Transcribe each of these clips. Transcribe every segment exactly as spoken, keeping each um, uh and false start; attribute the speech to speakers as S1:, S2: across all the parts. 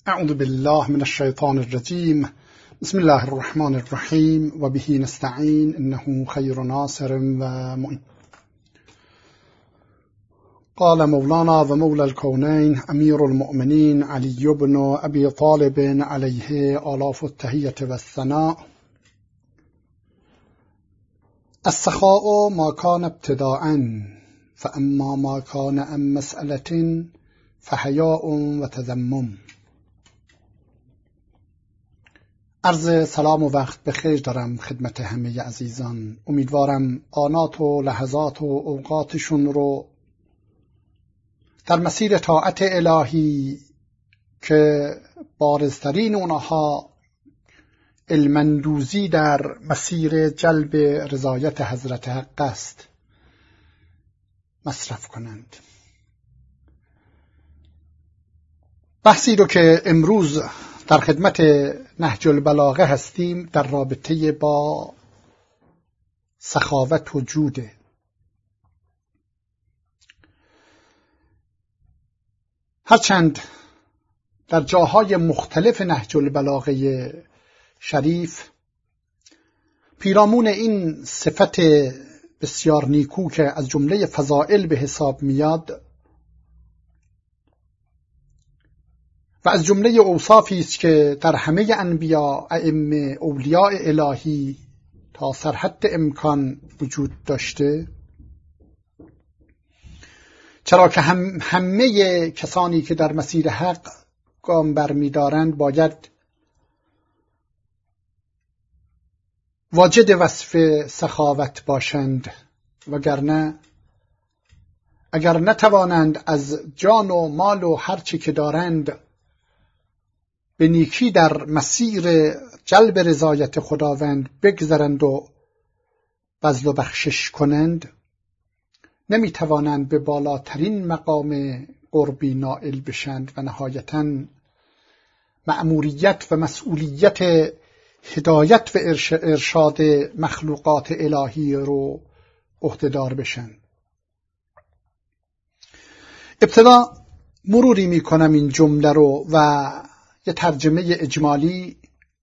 S1: اعوذ بالله من الشیطان الرجیم. بسم الله الرحمن الرحیم و به نستعین انه خیر ناصر و معین. قال مولانا و مولا الكونین امیر المؤمنین علی بن ابی طالب علیه آلاف التحیة و الثناء: السخاء ما کان ابتداء فاما ما کان ام مسألة فحیاء و تذمم. عرض سلام و وقت بخیر دارم خدمت همه عزیزان. امیدوارم آنات و لحظات و اوقاتشون رو در مسیر طاعت الهی که بارزترین اونها علمندوزی در مسیر جلب رضایت حضرت حق است مصرف کنند. بحثی رو که امروز در خدمت نهج البلاغه هستیم در رابطه با سخاوت و جوده. هرچند در جاهای مختلف نهج البلاغه شریف پیرامون این صفت بسیار نیکو که از جمله فضائل به حساب میاد و از جمله اوصافی است که در همه انبیا، ائمه، اولیاء الهی تا سرحد امکان وجود داشته، چرا که هم همه کسانی که در مسیر حق گام برمی‌دارند باید واجد وصف سخاوت باشند، وگرنه اگر نتوانند از جان و مال و هر چی که دارند به نیکی در مسیر جلب رضایت خداوند بگذرند و بذل و بخشش کنند، نمیتوانند به بالاترین مقام قربی نائل بشند و نهایتاً مأموریت و مسئولیت هدایت و ارشاد مخلوقات الهی رو عهده‌دار بشند. ابتدا مروری میکنم این جمله رو و یه ترجمه اجمالی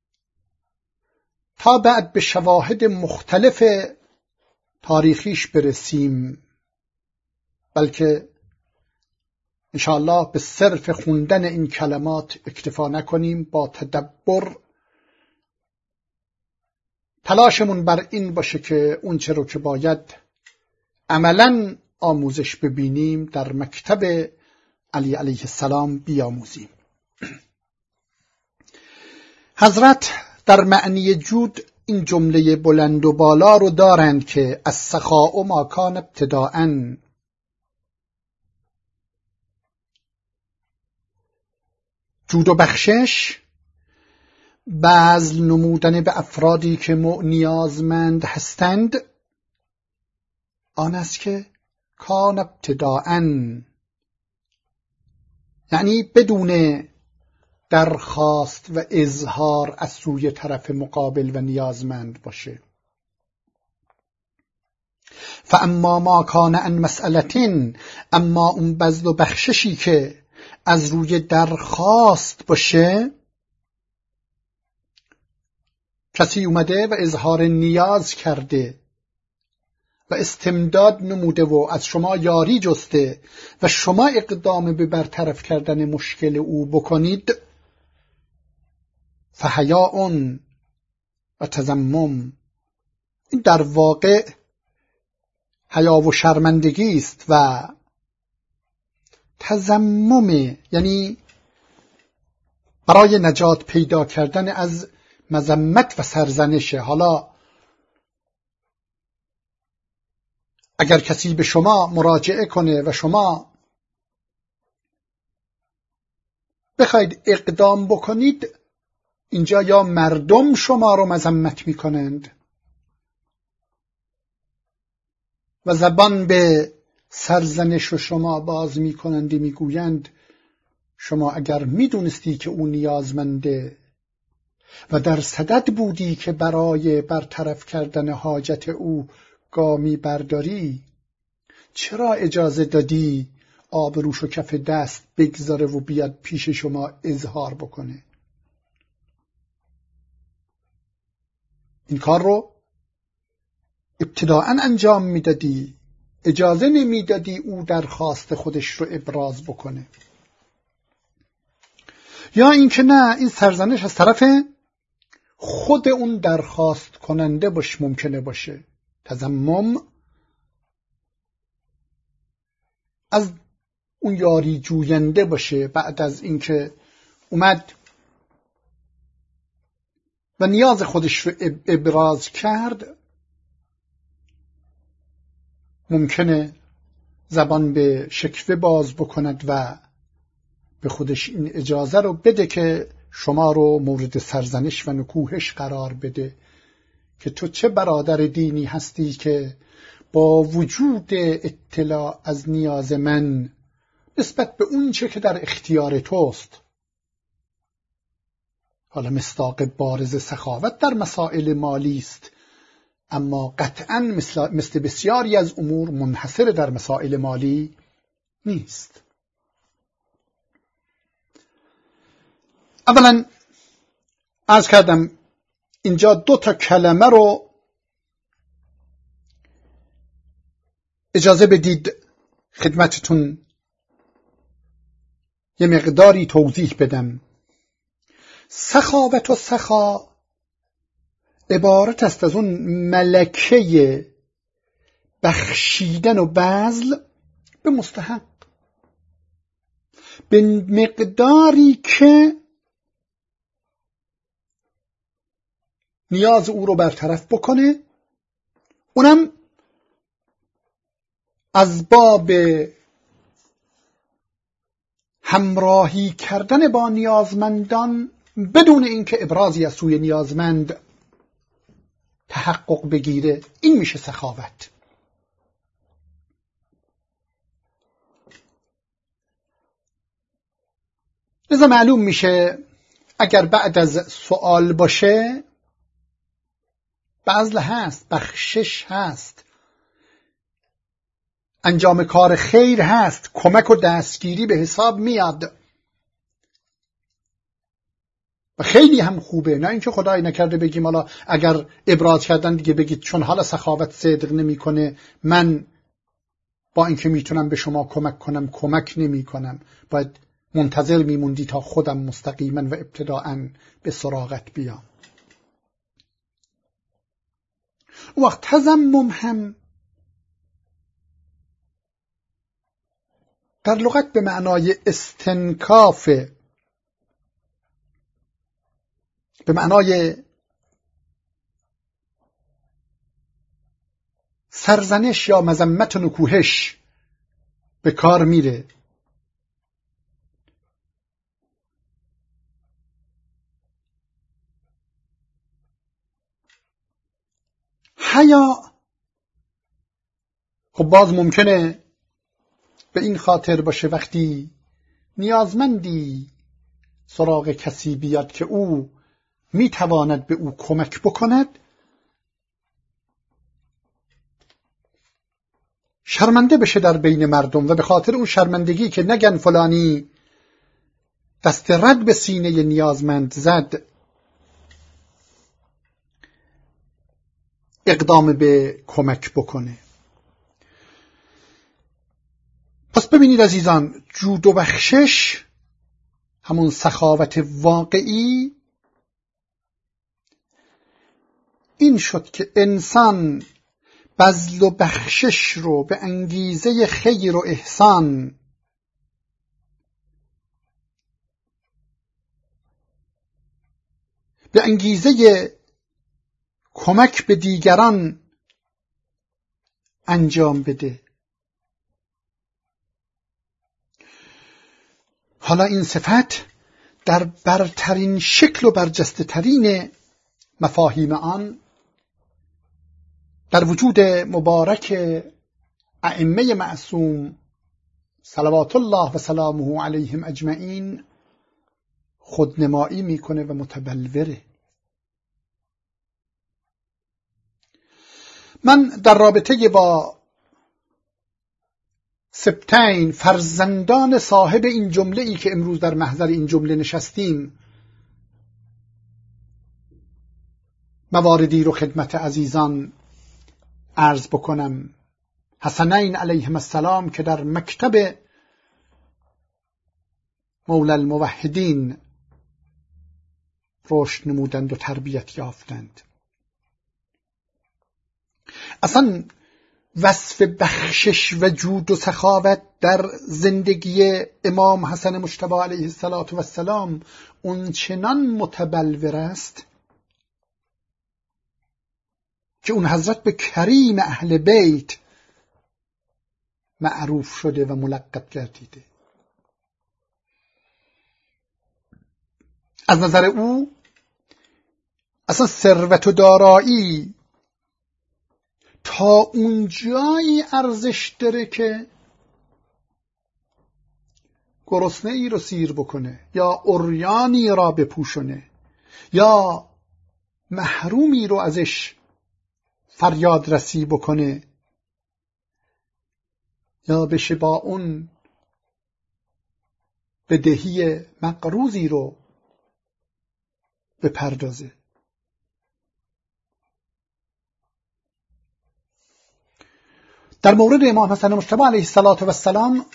S1: تا بعد به شواهد مختلف تاریخیش برسیم، بلکه انشاءالله به صرف خوندن این کلمات اکتفا نکنیم، با تدبر تلاشمون بر این باشه که اون چه رو که باید عملاً آموزش ببینیم در مکتب علی علیه السلام بیاموزیم. حضرت در معنی جود این جمله بلند و بالا رو دارند که السخاء ما کان ابتداء، جود و بخشش، بذل نمودن به افرادی که نیازمند هستند، آن است که کان ابتداء، یعنی بدون درخواست و اظهار از سوی طرف مقابل و نیازمند باشه. فاما ما کان عن مسئلة، اما اون بذل و بخششی که از روی درخواست باشه، کسی اومده و اظهار نیاز کرده و استمداد نموده و از شما یاری جسته و شما اقدام به برطرف کردن مشکل او بکنید، فحیاء و تذمم، این در واقع حیا و شرمندگی است و تذمم، یعنی برای نجات پیدا کردن از مذمت و سرزنشه. حالا اگر کسی به شما مراجعه کنه و شما بخواید اقدام بکنید، اینجا یا مردم شما رو مذمت میکنند و زبان به سرزنش و شما باز میکنند، میگویند شما اگر میدونستی که او نیازمنده و در صدد بودی که برای برطرف کردن حاجت او گامی برداری، چرا اجازه دادی آبروش و کف دست بگذاره و بیاد پیش شما اظهار بکنه. این کار رو ابتداءً انجام میدادی، اجازه نمیدادی او درخواست خودش رو ابراز بکنه. یا اینکه نه، این سرزنش از طرف خود اون درخواست کننده باش ممکنه باشه. تضمم از اون یاری جوینده باشه بعد از اینکه اومد و نیاز خودش رو ابراز کرد، ممکنه زبان به شکوه باز بکند و به خودش این اجازه رو بده که شما رو مورد سرزنش و نکوهش قرار بده که تو چه برادر دینی هستی که با وجود اطلاع از نیاز من نسبت به اون چه که در اختیار توست. حالا مصداق بارز سخاوت در مسائل مالی است، اما قطعاً مثل, مثل بسیاری از امور منحصر در مسائل مالی نیست. اولا عرض کردم اینجا دو تا کلمه رو اجازه بدید خدمتتون یه مقداری توضیح بدم. سخاوت و سخا عبارت است از اون ملکه بخشیدن و بذل به مستحق به مقداری که نیاز او رو برطرف بکنه، اونم از باب همراهی کردن با نیازمندان بدون اینکه ابرازی از سوی نیازمند تحقق بگیره. این میشه سخاوت. لذا معلوم میشه اگر بعد از سوال باشه بذل هست، بخشش هست، انجام کار خیر هست، کمک و دستگیری به حساب میاد و خیلی هم خوبه. نه اینکه خدای نکرده بگیم حالا اگر ابراز کردن دیگه بگید چون حالا سخاوت صدق نمیکنه من با اینکه میتونم به شما کمک کنم کمک نمی کنم. باید منتظر میموندی تا خودم مستقیما و ابتداءً به سراغت بیام. اون وقت تضمم هم در لغت به معنای استنکاف، به معنای سرزنش یا مذمت و نکوهش به کار میره. حیا خب باز ممکنه به این خاطر باشه وقتی نیازمندی سراغ کسی بیاد که او میتواند به او کمک بکند، شرمنده بشه در بین مردم و به خاطر اون شرمندگی که نگن فلانی دست رد به سینه نیازمند زد، اقدام به کمک بکنه. پس ببینید عزیزان، جود و بخشش، همون سخاوت واقعی، این شد که انسان بذل و بخشش رو به انگیزه خیر و احسان به انگیزه کمک به دیگران انجام بده. حالا این صفت در برترین شکل و برجسته ترین مفاهیم آن در وجود مبارک ائمه معصوم صلوات الله و سلامه علیهم اجمعین خودنمایی میکنه و متبلوره. من در رابطه با سبتین، فرزندان صاحب این جمله ای که امروز در محضر این جمله نشستیم، مواردی رو خدمت عزیزان عرض بکنم. حسنین علیهم السلام که در مکتب مولا الموحدین رشد نمودند و تربیت یافتند. اصلا وصف بخشش و جود و سخاوت در زندگی امام حسن مجتبی علیه السلام اون چنان متبلور است که اون حضرت به کریم اهل بیت معروف شده و ملقب گردیده. از نظر او اصلا ثروت و دارایی تا اون جایی ارزش داره که گرسنه ای رو سیر بکنه یا عریانی را بپوشونه یا محرومی رو ازش فریاد رسی بکنه یا بشه با اون بدهی مقروضی رو بپردازه. در مورد امام حسن مجتبی علیه السلام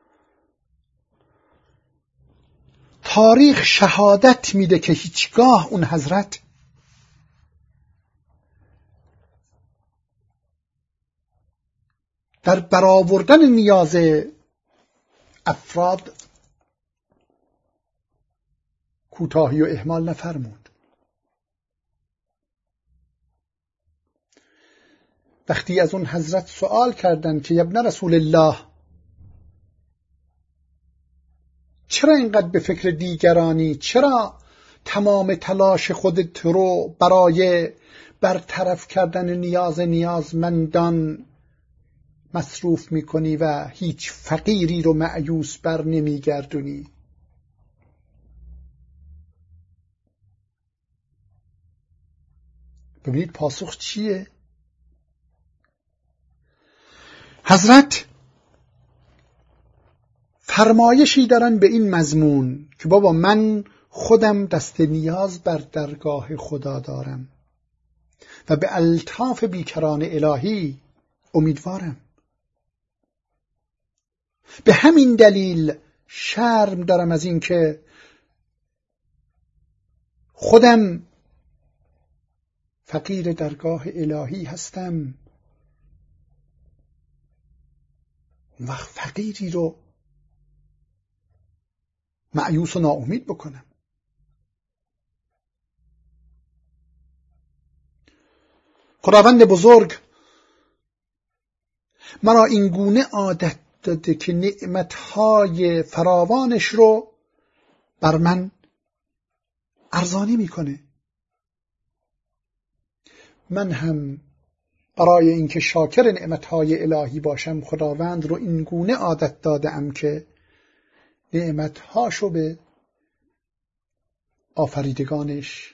S1: تاریخ شهادت میده که هیچگاه اون حضرت در برآوردن نیاز افراد کوتاهی و اهمال نفرمود. وقتی از اون حضرت سوال کردند که ابن رسول الله چرا اینقدر به فکر دیگرانی، چرا تمام تلاش خودت رو برای برطرف کردن نیاز نیازمندان مصروف میکنی و هیچ فقیری رو مأیوس بر نمیگردونی؟ ببینید پاسخ چیه؟ حضرت فرمایشی دارن به این مضمون که بابا من خودم دست نیاز بر درگاه خدا دارم و به الطاف بیکران الهی امیدوارم. به همین دلیل شرم دارم از این که خودم فقیر درگاه الهی هستم و فقیری رو مأیوس و ناامید بکنم. خداوند بزرگ مرا این گونه عادت داده که نعمتهای فراوانش رو بر من ارزانی میکنه. من هم برای اینکه شاکر نعمتهای الهی باشم خداوند رو این گونه عادت دادم که نعمتهاشو به آفریدگانش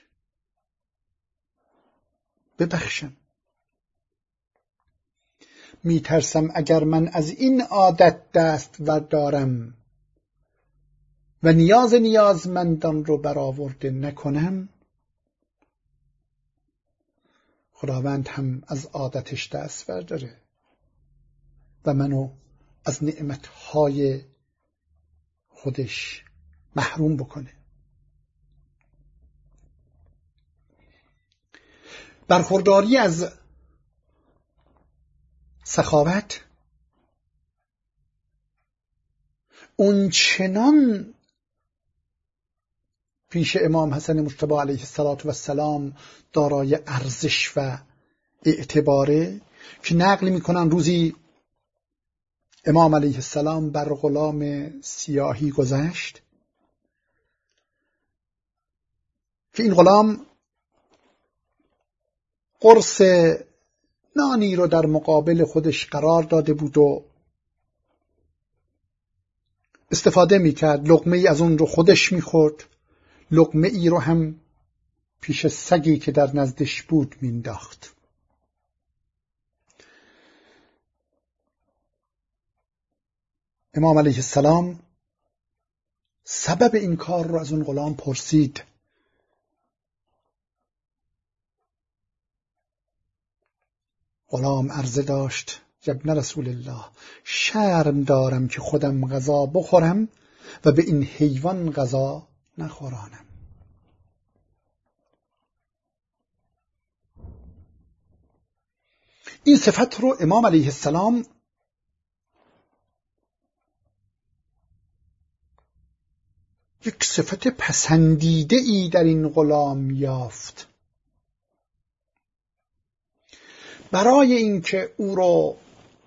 S1: ببخشم. میترسم اگر من از این عادت دست بردارم و نیاز نیازمندان رو برآورده نکنم، خداوند هم از عادتش دست برداره و منو از نعمتهای خودش محروم بکنه. برخورداری از سخاوت اون چنان پیش امام حسن مجتبی علیه السلام دارای ارزش و اعتباره که نقل میکنن روزی امام علیه السلام بر غلام سیاهی گذشت که این غلام قرص نانی رو در مقابل خودش قرار داده بود و استفاده میکرد. لقمه ای از اون رو خودش میخورد، لقمه ای رو هم پیش سگی که در نزدش بود مینداخت. امام علیه السلام سبب این کار رو از اون غلام پرسید. غلام عرضه داشت ابن رسول الله، شرم دارم که خودم غذا بخورم و به این حیوان غذا نخورانم. این صفت رو امام علیه السلام یک صفت پسندیده ای در این غلام یافت. برای اینکه او رو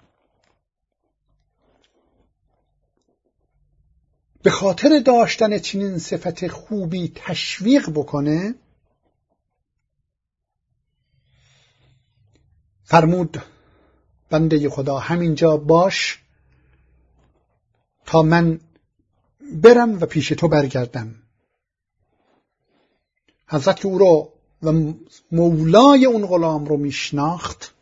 S1: به خاطر داشتن چنین صفت خوبی تشویق بکنه، فرمود بنده خدا همینجا باش تا من برم و پیش تو برگردم. حضرت که او رو و مولای اون غلام رو میشناخت،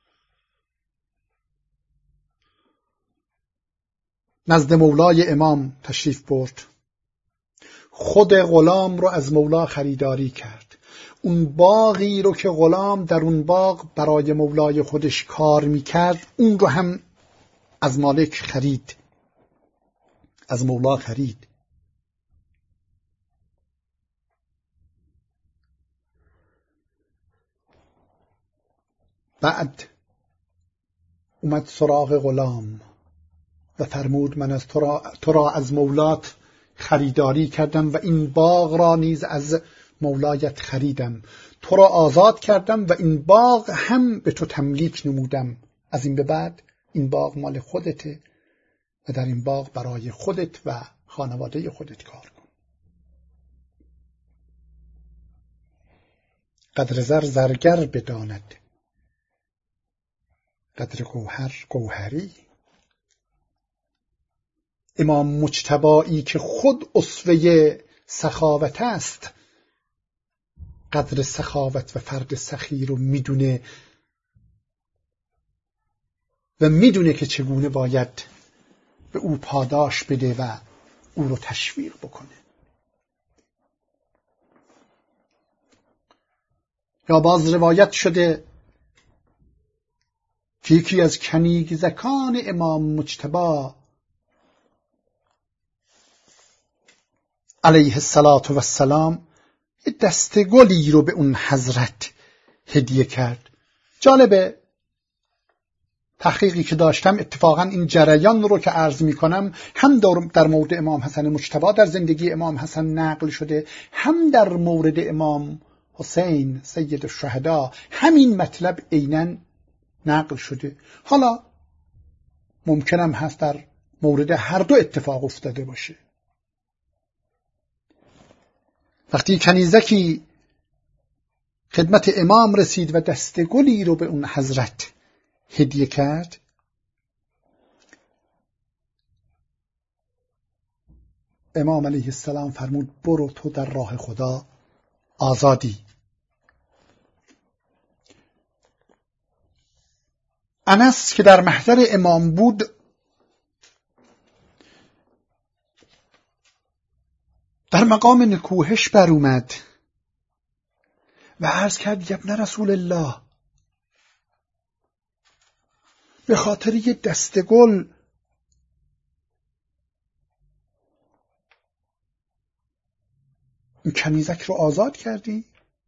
S1: نزد مولای امام تشریف برد، خود غلام رو از مولا خریداری کرد. اون باغی رو که غلام در اون باغ برای مولای خودش کار میکرد، اون رو هم از مالک خرید، از مولا خرید. بعد اومد سراغ غلام و فرمود من از تو را, تو را از مولات خریداری کردم و این باغ را نیز از مولایت خریدم. تو را آزاد کردم و این باغ هم به تو تملیک نمودم. از این به بعد این باغ مال خودته و در این باغ برای خودت و خانواده خودت کار کن. قدر زر زرگر بداند، قدر گوهر گوهری. امام مجتبایی که خود اسوه سخاوت است، قدر سخاوت و فرد سخی رو میدونه و میدونه که چگونه باید به او پاداش بده و او رو تشویق بکنه. یا باز روایت شده که یکی از کنیزکان امام مجتبی علیه السلام یه دسته گلی رو به اون حضرت هدیه کرد. جالبه، تحقیقی که داشتم اتفاقا این جریان رو که عرض می کنم هم در مورد امام حسن مجتبی در زندگی امام حسن نقل شده، هم در مورد امام حسین سید الشهدا همین مطلب عیناً نقل شده. حالا ممکنم هست در مورد هر دو اتفاق افتاده باشه. وقتی کنیزکی خدمت امام رسید و دسته گلی رو به اون حضرت هدیه کرد، امام علیه السلام فرمود برو تو در راه خدا آزادی. انس که در محضر امام بود در مقام نکوهش بر اومد و عرض کرد ابن رسول الله، به خاطر یه دسته گل این کنیزک رو آزاد کردی؟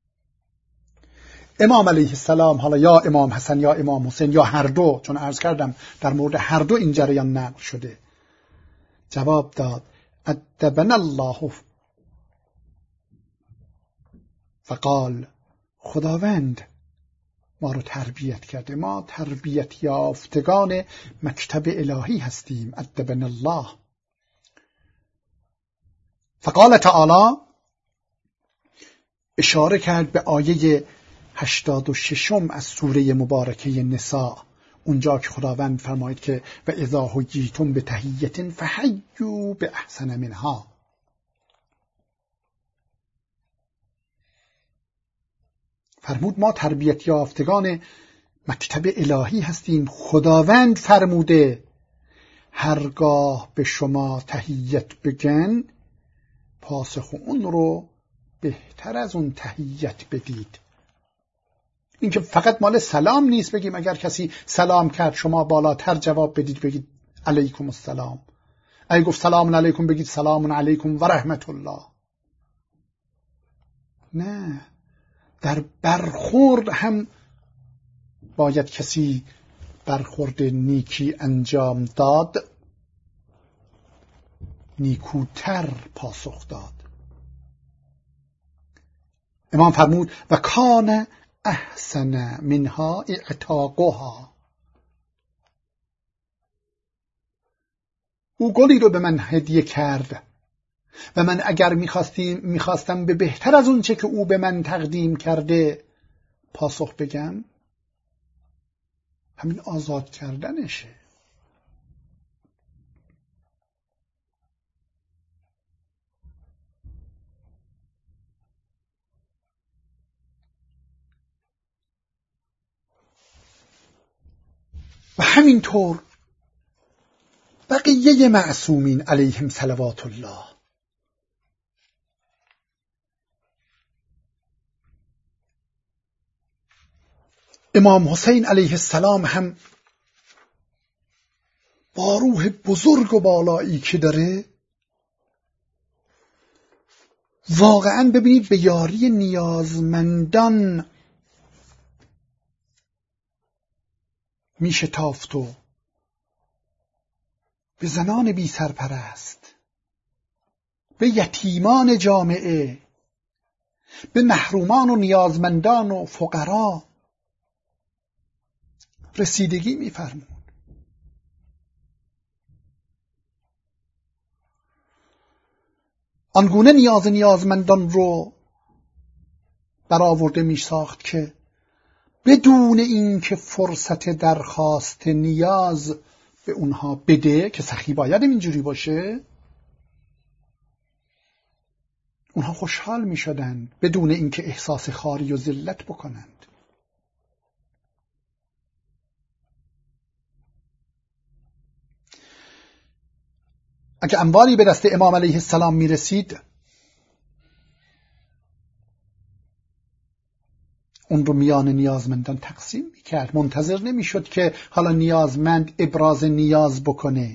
S1: امام علیه السلام، حالا یا امام حسن یا امام حسین یا هر دو، چون عرض کردم در مورد هر دو این جریان نقل شده، جواب داد ادبنا الله فقال، خداوند ما رو تربیت کرده، ما تربیت یافتگان مکتب الهی هستیم. ادبنا الله. فقال تعالی، اشاره کرد به آیه هشتاد و ششم از سوره مبارکه نساء، اونجا که خداوند فرماید که و اذا حییتم بتحیة فحیوا باحسن منها. فرمود ما تربیت یافتگان مکتب الهی هستیم. خداوند فرموده هرگاه به شما تحیت بگن پاسخ اون رو بهتر از اون تحیت بدید. این که فقط مال سلام نیست بگیم اگر کسی سلام کرد شما بالاتر جواب بدید بگید علیکم السلام، اگه گفت سلام علیکم بگید سلام علیکم و رحمت الله. نه، در برخورد هم باید کسی برخورد نیکی انجام داد، نیکوتر پاسخ داد. امام فرمود و کان احسن منها اعتاقها. او گلی رو به من هدیه کرد و من اگر میخواستیم میخواستم به بهتر از اون چه که او به من تقدیم کرده پاسخ بگم، همین آزاد کردنشه. و همینطور بقیه معصومین علیهم صلوات الله. امام حسین علیه السلام هم با روح بزرگ و بالایی که داره واقعا ببینید به یاری نیازمندان میشه تافت و به زنان بی سرپرست، به یتیمان جامعه، به محرومان و نیازمندان و فقرا رسیدگی می‌فرمود. آنگونه نیاز نیازمندان رو برآورده می‌ساخت که بدون اینکه فرصت درخواست نیاز به اونها بده، که سخی باید اینجوری باشه، اونها خوشحال می‌شدند بدون اینکه احساس خواری و ذلت بکنند. اگه اموالی به دست امام علیه السلام می رسید اون رو میان نیازمندان تقسیم می کرد. منتظر نمی شد که حالا نیازمند ابراز نیاز بکنه.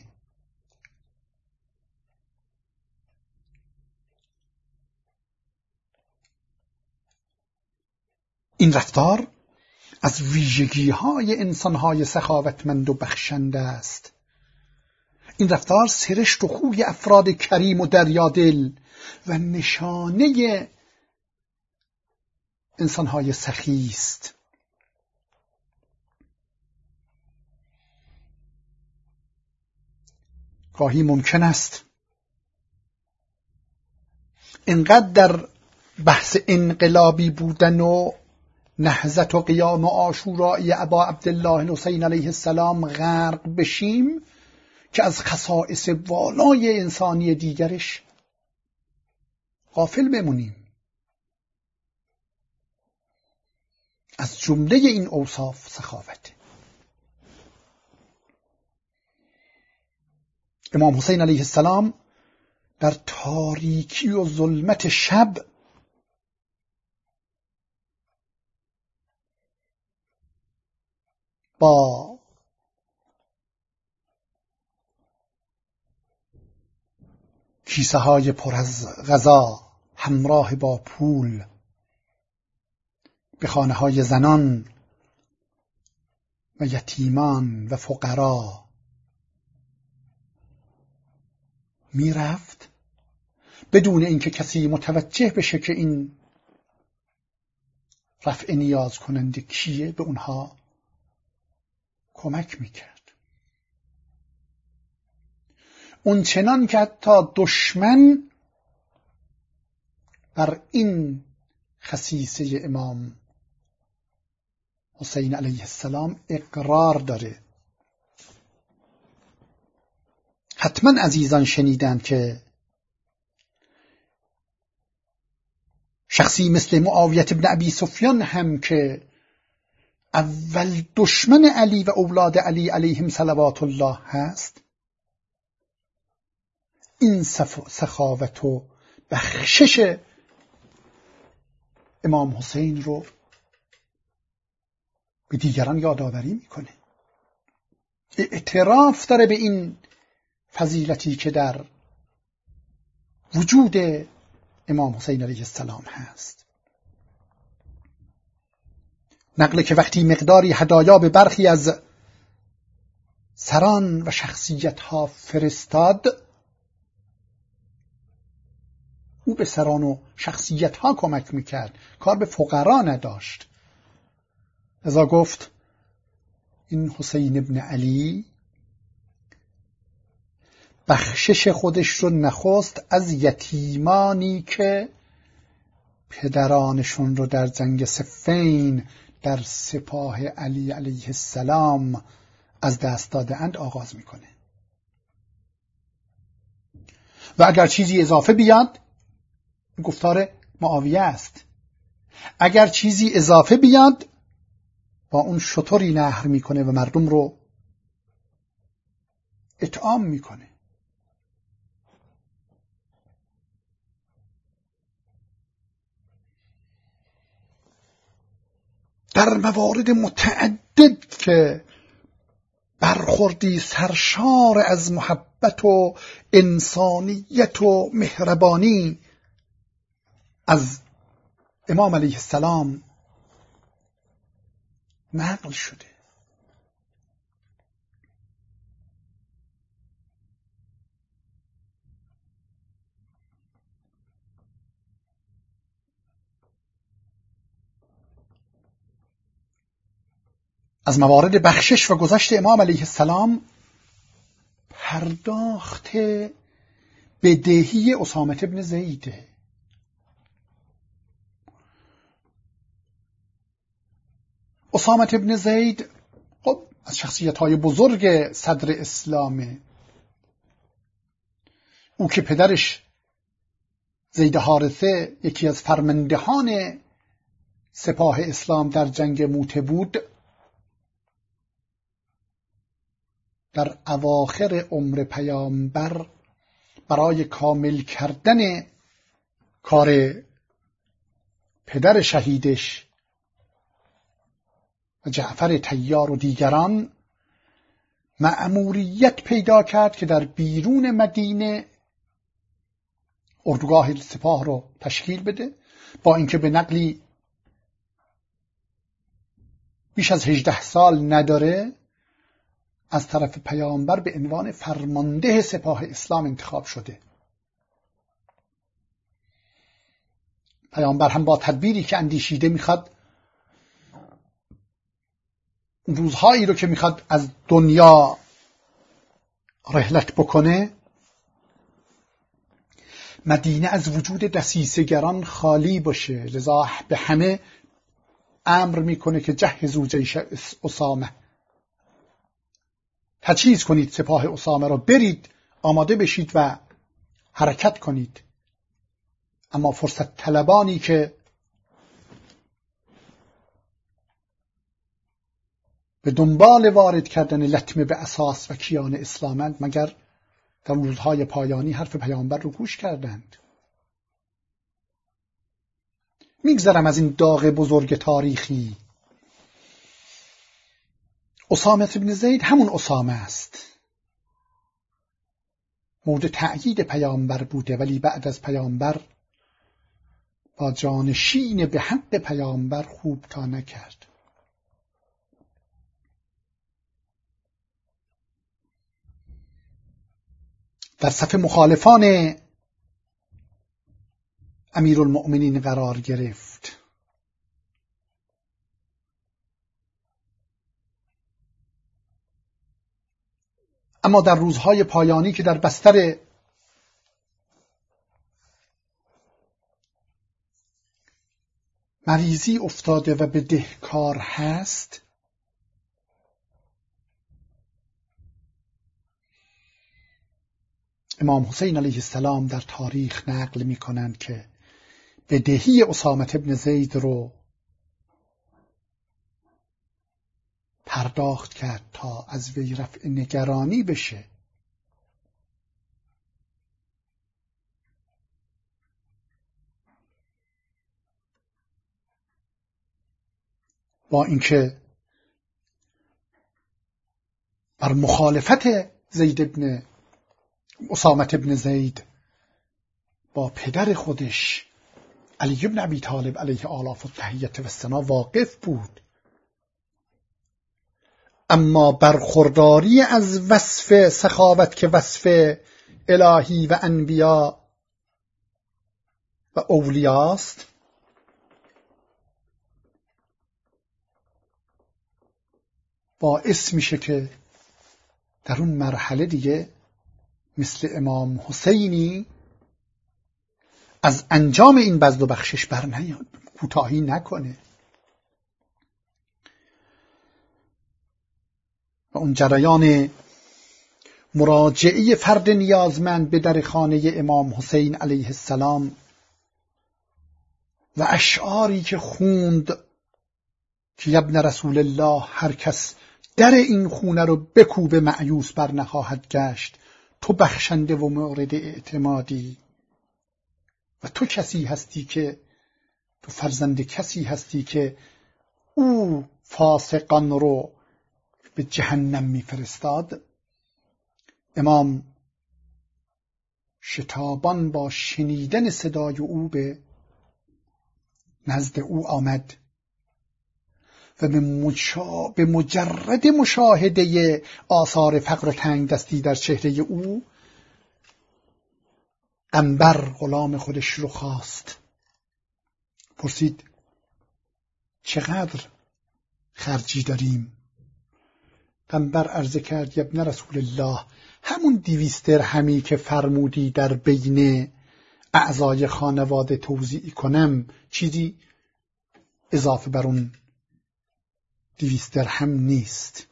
S1: این رفتار از ویژگی های انسان های سخاوتمند و بخشنده است. این رفتار سرشت و خوی افراد کریم و دریادل و نشانه انسان‌های سخی است. گاهی ممکن است اینقدر در بحث انقلابی بودن و نهضت و قیام و عاشورای ابا عبدالله الحسین علیه السلام غرق بشیم که از خصائص والای انسانی دیگرش غافل بمونیم. از جمله این اوصاف سخاوت. امام حسین علیه السلام در تاریکی و ظلمت شب با کیسه های پر از غذا همراه با پول به خانه های زنان و یتیمان و فقرا می رفت بدون اینکه کسی متوجه بشه که این رفع نیاز کننده کیه، به اونها کمک می کرد. اون چنان که حتی دشمن بر این خصیصه امام حسین علیه السلام اقرار داره. حتما عزیزان شنیدند که شخصی مثل معاویه بن ابی سفیان هم که اول دشمن علی و اولاد علی علیهم صلوات الله هست، این سخاوت و بخشش امام حسین رو به دیگران یادآوری میکنه، اعتراف داره به این فضیلتی که در وجود امام حسین علیه السلام هست. نقله که وقتی مقداری هدایا به برخی از سران و شخصیت ها فرستاد، او به سران و شخصیت ها کمک میکرد، کار به فقرا نداشت. لذا گفت این حسین ابن علی بخشش خودش رو نخست از یتیمانی که پدرانشون رو در جنگ صفین در سپاه علی علیه السلام از دست داده اند آغاز میکنه. و اگر چیزی اضافه بیاد، گفتار معاویه است، اگر چیزی اضافه بیاد با اون شطوری نهر میکنه و مردم رو اطعام میکنه. در موارد متعدد که برخوردی سرشار از محبت و انسانیت و مهربانی از امام علیه السلام نقل شده. از موارد بخشش و گذشت امام علیه السلام پرداخت بدهی اسامه بن زیده. اسامه بن زید خب از شخصیت‌های بزرگ صدر اسلامه. او که پدرش زید حارثه یکی از فرماندهان سپاه اسلام در جنگ موته بود، در اواخر عمر پیامبر برای کامل کردن کار پدر شهیدش و جعفر طیار و دیگران مأموریت پیدا کرد که در بیرون مدینه اردوگاه سپاه رو تشکیل بده، با اینکه به نقلی بیش از هجده سال نداره، از طرف پیامبر به عنوان فرمانده سپاه اسلام انتخاب شده. پیامبر هم با تدبیری که اندیشیده میخواد روزهایی رو که میخواد از دنیا رحلت بکنه، مدینه از وجود دسیسه‌گران خالی باشه. لذا به همه امر میکنه که جهزوا جیش اسامه، تجهیز کنید سپاه اسامه را، برید آماده بشید و حرکت کنید. اما فرصت طلبانی که به دنبال وارد کردن لطمه به اساس و کیان اسلامند، مگر در روزهای پایانی حرف پیامبر رو گوش کردند؟ میگذرم از این داغ بزرگ تاریخی. اسامه بن زید همون اسامه است، مورد تأیید پیامبر بوده، ولی بعد از پیامبر با جانشین به حق پیامبر خوب تا نکرد. در صف مخالفان امیرالمؤمنین قرار گرفت. اما در روزهای پایانی که در بستر مریضی افتاده و به دهکار هست، امام حسین علیه السلام در تاریخ نقل می کنند که بدهی اسامه بن زید رو پرداخت کرد تا از وی رفع نگرانی بشه. با اینکه بر مخالفت زید ابن اسامه ابن زید با پدر خودش علی ابن ابی طالب علیه آلاف التحیة و الثنا واقف بود، اما برخورداری از وصف سخاوت که وصف الهی و انبیا و اولیاست باعث میشه که در اون مرحله دیگه مثل امام حسینی از انجام این بذل و بخشش بر نیاد، کوتاهی نکنه و اون جریان مراجعه فرد نیازمند به در خانه امام حسین علیه السلام و اشعاری که خوند که ابن رسول الله هر کس در این خونه رو بکوبه مأیوس بر نخواهد گشت، تو بخشنده و مورد اعتمادی و تو کسی هستی که تو فرزند کسی هستی که او فاسقان رو به جهنم میفرستاد. امام شتابان با شنیدن صدای او به نزد او آمد و به, مشا... به مجرد مشاهده آثار فقر و تنگ دستی در چهره او قنبر غلام خودش رو خواست. پرسید چقدر خرجی داریم؟ قنبر عرض کرد ابن رسول الله همون دویست درهمی که فرمودی در بین اعضای خانواده توزیع کنم، چیزی اضافه بر اون دویست درهم نیست.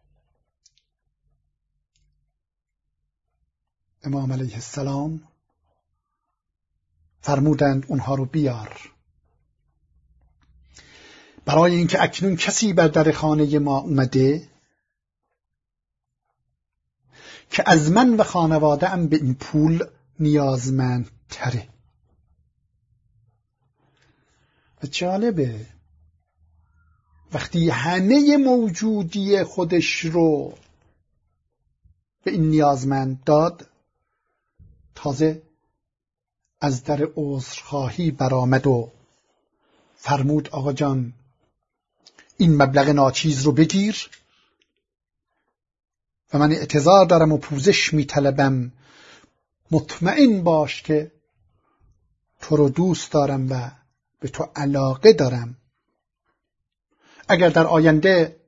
S1: امام علیه السلام فرمودند اونها رو بیار، برای اینکه اکنون کسی بر در خانه ما اومده که از من و خانواده ام به این پول نیازمند تره. و جالبه وقتی همه موجودی خودش رو به این نیازمند داد، تازه از در عذرخواهی برآمد و فرمود آقا جان این مبلغ ناچیز رو بگیر و من اعتذار دارم و پوزش میطلبم، مطمئن باش که تو رو دوست دارم و به تو علاقه دارم، اگر در آینده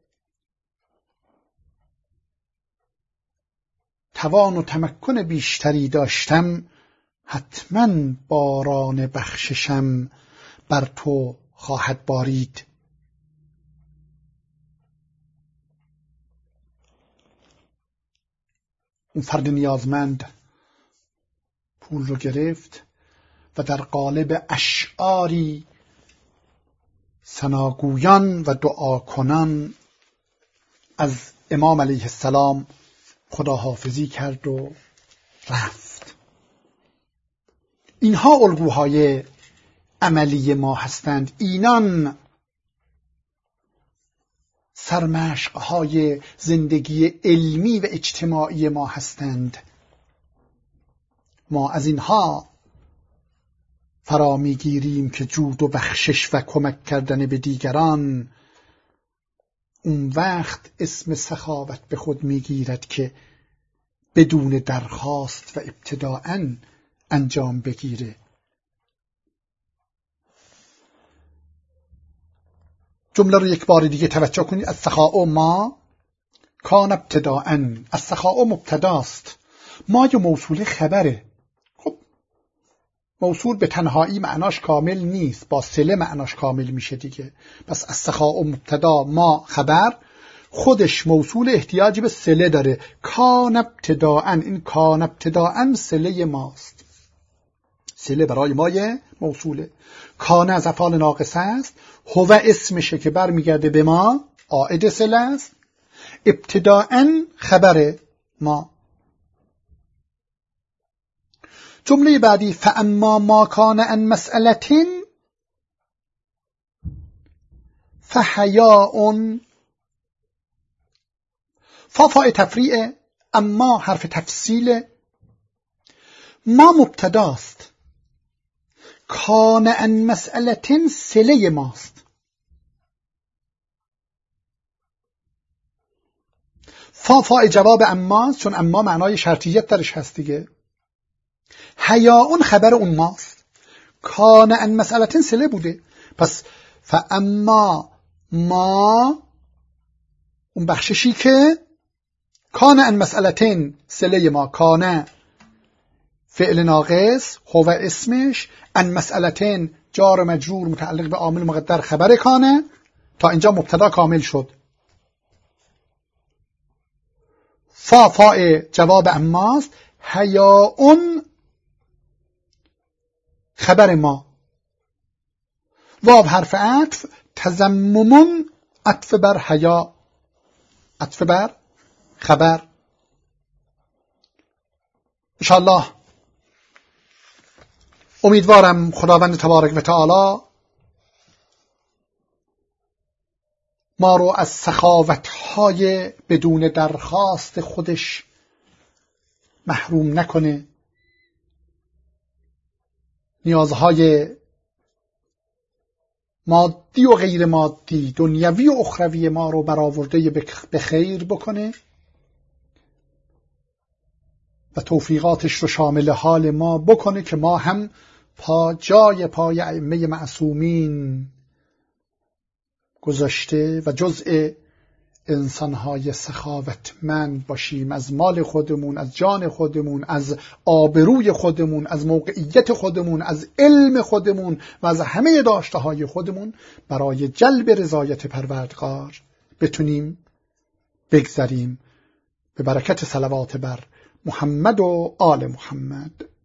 S1: توان و تمکن بیشتری داشتم حتما باران بخششم بر تو خواهد بارید. اون فرد نیازمند پول رو گرفت و در قالب اشعاری ثناگویان و دعا کنان از امام علیه السلام خداحافظی کرد و رفت. اینها الگوهای عملی ما هستند، اینان سرمشقهای زندگی علمی و اجتماعی ما هستند. ما از اینها فرا میگیریم که جود و بخشش و کمک کردن به دیگران اون وقت اسم سخاوت به خود میگیرد که بدون درخواست و ابتداءً انجام بگیره. جمله رو یک بار دیگه توجه کنید. از سخاء ما کان ابتداءً، از سخاء مبتداست، ما یه موصول خبره. خب موصول به تنهایی معناش کامل نیست، با صله معناش کامل میشه دیگه. پس از سخاء مبتدا، ما خبر، خودش موصول احتیاجی به صله داره. کان ابتداءً، این کان ابتداءً صله ماست، صله برای ما یه موصوله. کان از افعال ناقصه است، هو اسمشه که برمیگرده به ما، عائد صله است. ابتداءً خبر ما. جمله بعدی فاما ما کان عن مسئلة فحیاء، فا فاء تفریع، اما حرف تفصیل، ما مبتداست، کان ان مسئلتن صله ماست. فا فاء جواب اماست، چون اما معنای شرطیت درش هست دیگه. حیاء خبر اون ماست، کان ان مسئلتن صله بوده، پس فاما ما اون بخششی که کان ان مسئلتن صله ما، کان فعل ناقص، هو اسمش، ان مسئلتن جار مجرور متعلق به عامل مقدر خبر کانه. تا اینجا مبتدا کامل شد. فا فاء جواب اماست، حیاء خبر ما، واو حرف عطف، تضمن عطف بر حیا، عطف بر خبر. انشاءالله امیدوارم خداوند تبارک و تعالی ما رو از سخاوت‌های بدون درخواست خودش محروم نکنه، نیازهای مادی و غیر مادی، دنیوی و اخروی ما رو برآورده به خیر بکنه و توفیقاتش رو شامل حال ما بکنه که ما هم پا جای پای ائمه معصومین گذاشته و جزء انسانهای سخاوتمند باشیم، از مال خودمون، از جان خودمون، از آبروی خودمون، از موقعیت خودمون، از علم خودمون و از همه داشته های خودمون برای جلب رضایت پروردگار بتونیم بگذریم. به برکت صلوات بر محمد و آل محمد.